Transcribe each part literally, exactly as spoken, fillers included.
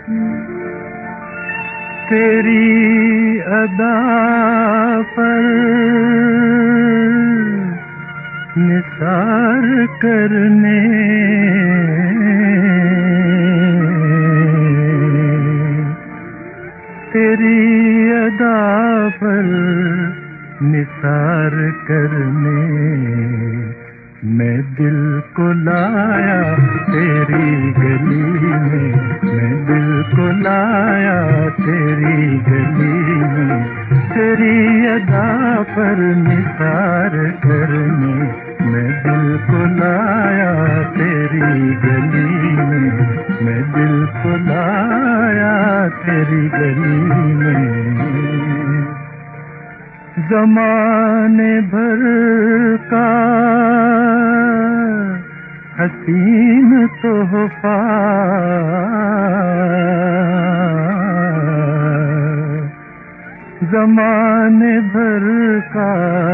तेरी अदा पर निसार करने तेरी अदा पर निसार करने मैं दिल को लाया तेरी गली में, मैं दिल को लाया तेरी गली में, तेरी अदा पर निसार करने मैं दिल को लाया तेरी गली में, मैं दिल को लाया तेरी गली में। ज़माने भर का हसीन तोहफा ज़माने भर का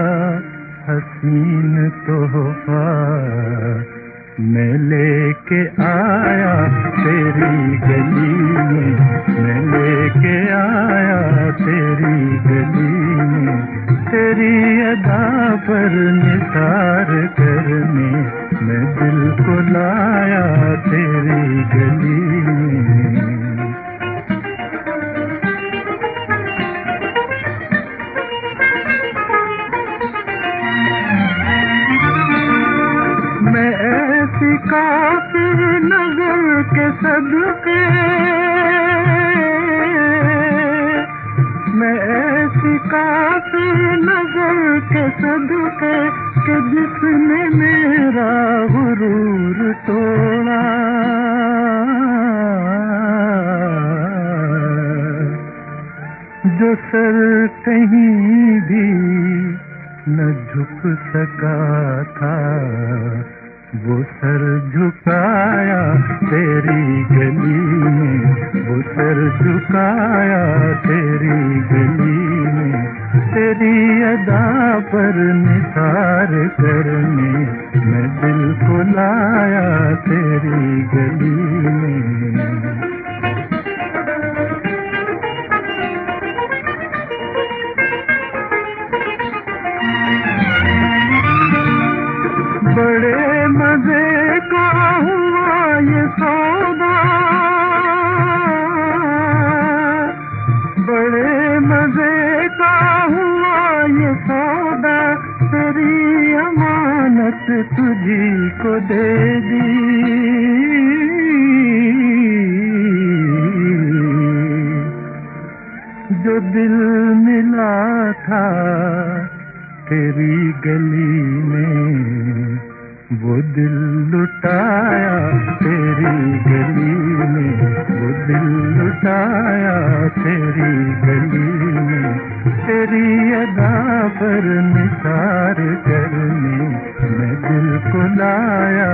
हसीन तोहफा मैं लेके आया तेरी गली में, मैं लेके आया तेरी गली में, तेरी अदा पर निसार करने मैं दिल को लाया तेरी गली में। मैं ऐसी काफिर नजर के सदके, मैं ऐसी काफिर नजर के सदके कि जिसने मेरा गुरूर तोड़ा, जो सर कहीं भी न झुक सका था वो सर झुकाया तेरी गली में, वो सर झुकाया तेरी गली में, तेरी अदा पर निसार करने मैं दिल को लाया तेरी गली में। बड़े मजे का हुआ ये सौदा, बड़े मजे का हुआ ये सौदा, तेरी अमानत तुझी को दे दी, जो दिल मिला था तेरी गली में वो दिल लुटाया तेरी गली में, वो दिल लुटाया तेरी गली में, तेरी अदा पर निसार करने मैं दिल को लाया